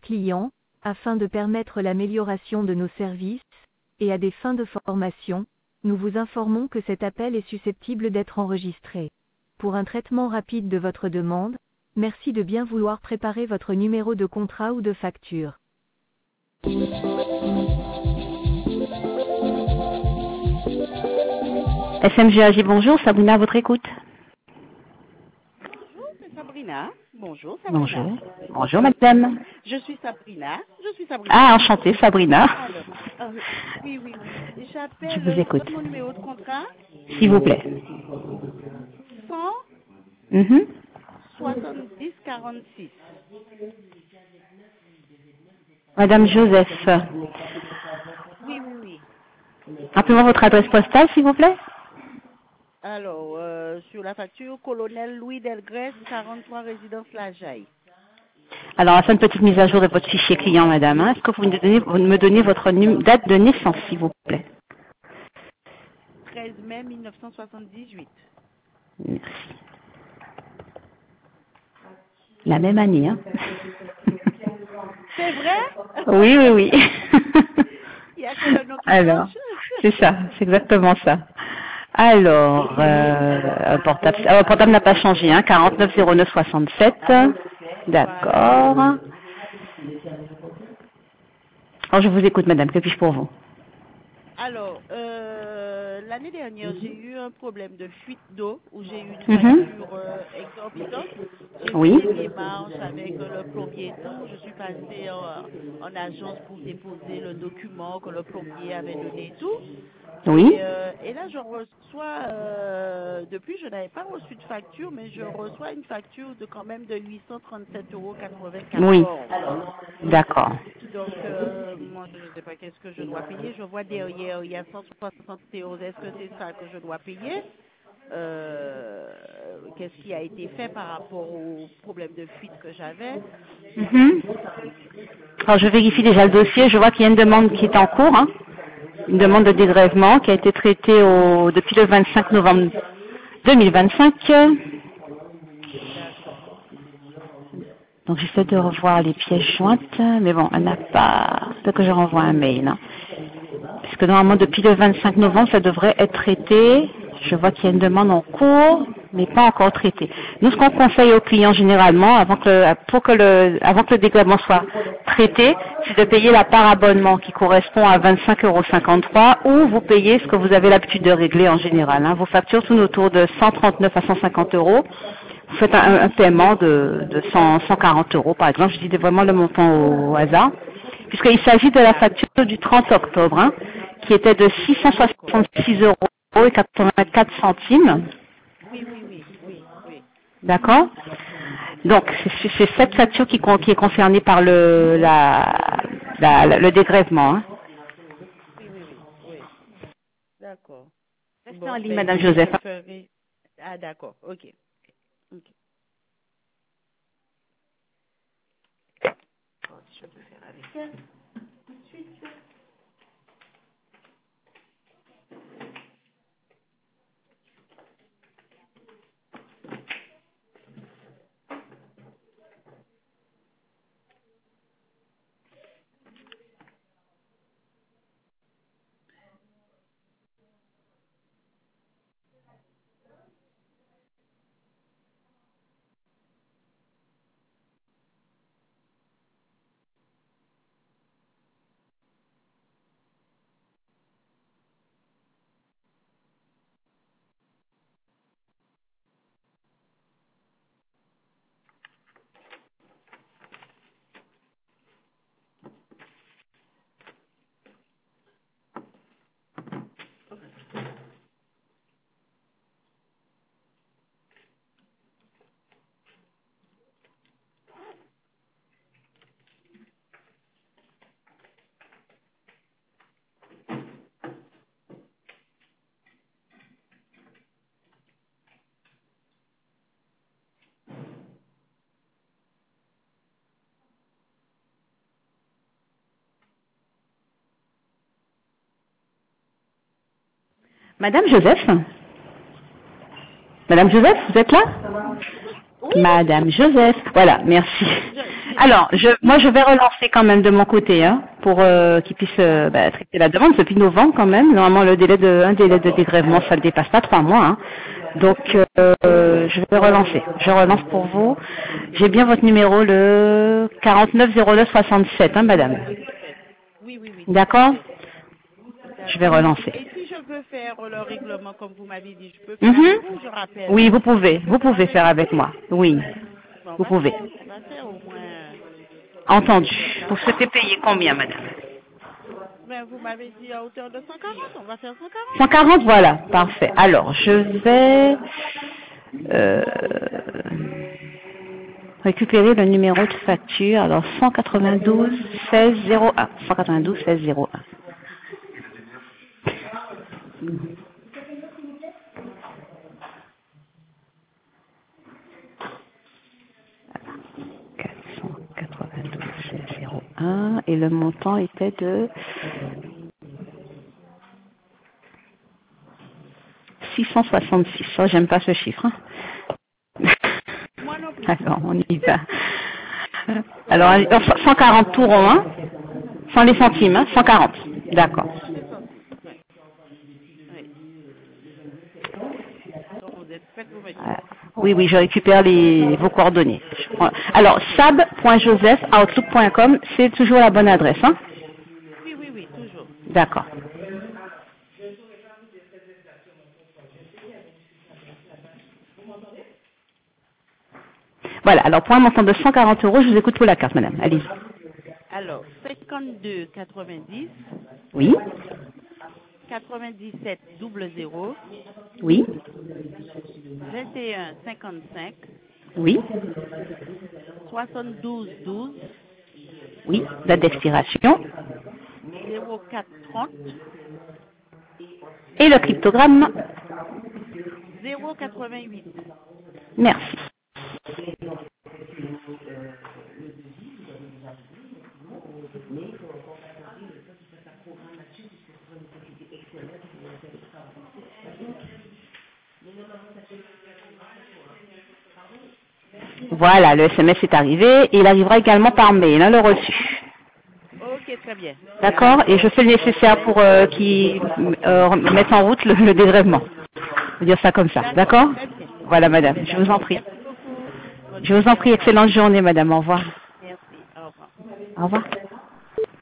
clients, afin de permettre l'amélioration de nos services, et à des fins de formation, nous vous informons que cet appel est susceptible d'être enregistré. Pour un traitement rapide de votre demande, merci de bien vouloir préparer votre numéro de contrat ou de facture. SMGAG, bonjour, Sabrina à votre écoute. Bonjour, c'est Sabrina. Bonjour, Sabrina. Bonjour. Bonjour, madame. Je suis Sabrina. Ah, enchantée, Sabrina. Alors, oui. J'appelle Je vous écoute. mon numéro de contrat. S'il vous plaît. 170 46. Madame Joseph. Oui. Rappelez-moi votre adresse postale, s'il vous plaît. Alors, sur la facture, colonel Louis Delgrès, 43 résidence La Jaille. Alors, on va faire une petite mise à jour de votre fichier client, madame. Est-ce que vous me donnez votre date de naissance, s'il vous plaît? 13 mai 1978. Merci. La même année, hein? C'est vrai? Oui. Il y a que le nom qui Alors, change. c'est ça, c'est exactement ça. Alors, portable n'a pas changé, hein, 49 09 67. D'accord. Alors, je vous écoute, madame, que puis-je pour vous? Alors, l'année dernière, j'ai eu un problème de fuite d'eau où j'ai eu une facture exorbitante. J'ai fait des démarches avec le plombier et tout. Je suis passée en agence pour déposer le document que le plombier avait donné et tout. Oui. Et là, je reçois, depuis, je n'avais pas reçu de facture, mais je reçois une facture de quand même de 837,84 €. Oui. D'accord. Donc, moi, je ne sais pas qu'est-ce que je dois payer. Je vois derrière, il y a 160 €. Est-ce que c'est ça que je dois payer? Qu'est-ce qui a été fait par rapport au problème de fuite que j'avais? Alors, je vérifie déjà le dossier. Je vois qu'il y a une demande qui est en cours, hein. Une demande de dégrèvement qui a été traitée depuis le 25 novembre 2025. Donc j'essaie de revoir les pièces jointes, mais bon, elle n'a pas... Peut-être que je renvoie un mail. Hein. Parce que normalement, depuis le 25 novembre, ça devrait être traité. Je vois qu'il y a une demande en cours, mais pas encore traitée. Nous, ce qu'on conseille aux clients généralement, avant que le dégrèvement soit traité, c'est de payer la part abonnement qui correspond à 25,53 € ou vous payez ce que vous avez l'habitude de régler en général. Hein. Vos factures tournent autour de 139 à 150 €. Vous faites un paiement de 140 € par exemple. Je dis vraiment le montant au hasard. Puisqu'il s'agit de la facture du 30 octobre, hein, qui était de 666 € et 84 centimes. Oui. D'accord? Donc, c'est cette facture qui est concernée par le dégrèvement. Hein. Oui. D'accord. Restez en ligne, madame Joseph. Ah, d'accord. Ok. Je peux faire avec elle tout de suite. Madame Joseph? Madame Joseph, vous êtes là? Oui. Madame Joseph, voilà, merci. Alors, moi, je vais relancer quand même de mon côté, hein, pour qu'ils puissent traiter la demande depuis novembre quand même. Normalement, un délai de dégrèvement, ça ne dépasse pas 3 mois. Hein. Donc, je vais relancer. Je relance pour vous. J'ai bien votre numéro, le 490967, hein, madame. Oui. D'accord? Je vais relancer. Et si je veux faire le règlement comme vous m'avez dit, je peux faire avec vous, je rappelle. Oui, vous pouvez. Vous pouvez faire avec moi. Oui, Bon, vous pouvez. on va faire au moins... Entendu. Vous souhaitez payer combien, madame? Ben, vous m'avez dit à hauteur de 140, on va faire 140. 140, voilà. Parfait. Alors, je vais récupérer le numéro de facture. Alors, 192 16 01. 192 16 01. Et le montant était de 666. Ça, j'aime pas ce chiffre. Hein. Moi non plus. Alors, on y va. Alors, 140 tout rond, hein, sans les centimes, hein, 140. D'accord. Oui, je récupère vos coordonnées. Alors, sab.joseph@outlook.com, c'est toujours la bonne adresse, hein? Oui, toujours. D'accord. Voilà, alors pour un montant de 140 €, je vous écoute pour la carte, madame. Allez-y. Alors, 52,90. Oui. 97 00. Oui. 21,55. Oui. 72 12. Oui. Date d'expiration. 0430. Et le cryptogramme. 088. Merci. Voilà, le SMS est arrivé et il arrivera également par mail, hein, le reçu. Ok, très bien. D'accord? Et je fais le nécessaire pour qu'ils mettent en route le dégrèvement. Je veux dire ça comme ça. D'accord? Voilà, madame. Je vous en prie. Je vous en prie. Excellente journée, madame. Au revoir. Merci. Au revoir. Au revoir.